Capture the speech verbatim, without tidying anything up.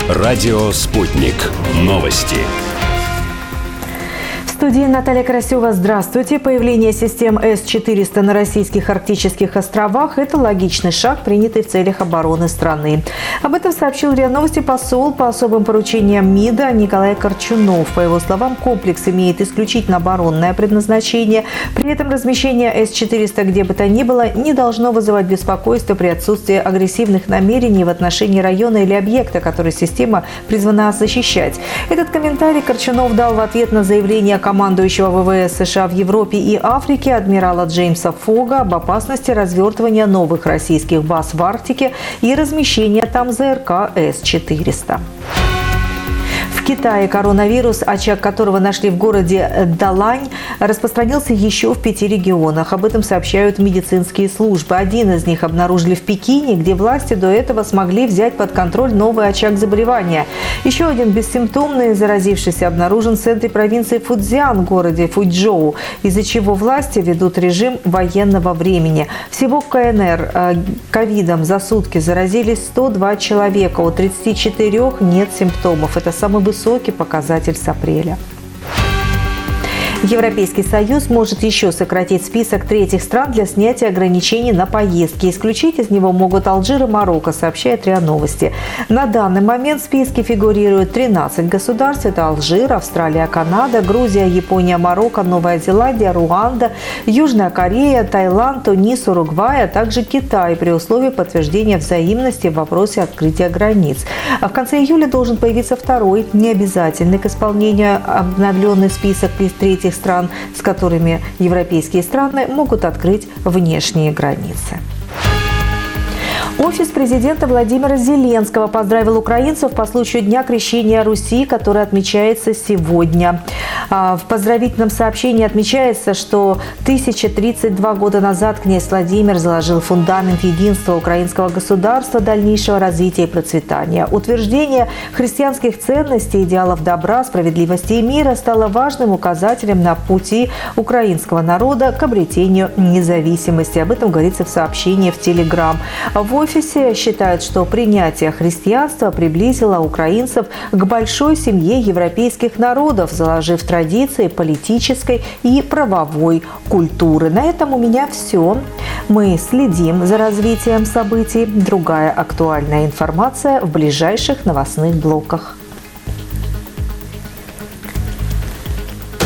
Радио «Спутник». Новости. В студии Наталья Красева. Здравствуйте. Появление систем эс четыреста на российских арктических островах – это логичный шаг, принятый в целях обороны страны. Об этом сообщил РИА Новости посол по особым поручениям МИДа Николай Корчунов. По его словам, комплекс имеет исключительно оборонное предназначение. При этом размещение эс четыреста где бы то ни было не должно вызывать беспокойство при отсутствии агрессивных намерений в отношении района или объекта, который система призвана защищать. Этот комментарий Корчунов дал в ответ на заявление командующего ВВС США в Европе и Африке адмирала Джеймса Фога об опасности развертывания новых российских баз в Арктике и размещения там ЗРК эс четыреста. В Китае коронавирус, очаг которого нашли в городе Далань, распространился еще в пяти регионах. Об этом сообщают медицинские службы. Один из них обнаружили в Пекине, где власти до этого смогли взять под контроль новый очаг заболевания. Еще один бессимптомный заразившийся обнаружен в центре провинции Фуцзян, городе Фуйчжоу, из-за чего власти ведут режим военного времени. Всего в ка эн эр э, ковидом за сутки заразились сто два человека, у тридцати четырёх нет симптомов. Это самый высокий показатель с апреля. Европейский Союз может еще сократить список третьих стран для снятия ограничений на поездки. Исключить из него могут Алжир и Марокко, сообщает РИА Новости. На данный момент в списке фигурируют тринадцать государств. Это Алжир, Австралия, Канада, Грузия, Япония, Марокко, Новая Зеландия, Руанда, Южная Корея, Таиланд, Тунис, Уругвай, а также Китай при условии подтверждения взаимности в вопросе открытия границ. А в конце июля должен появиться второй, необязательный к исполнению обновленный список третьих стран, с которыми европейские страны могут открыть внешние границы. Офис президента Владимира Зеленского поздравил украинцев по случаю Дня Крещения Руси, который отмечается сегодня. В поздравительном сообщении отмечается, что тысяча тридцать два года назад князь Владимир заложил фундамент единства украинского государства, дальнейшего развития и процветания. Утверждение христианских ценностей, идеалов добра, справедливости и мира стало важным указателем на пути украинского народа к обретению независимости. Об этом говорится в сообщении в Телеграм. В офисе считают, что принятие христианства приблизило украинцев к большой семье европейских народов, заложив традиции политической и правовой культуры. На этом у меня все. Мы следим за развитием событий. Другая актуальная информация в ближайших новостных блоках.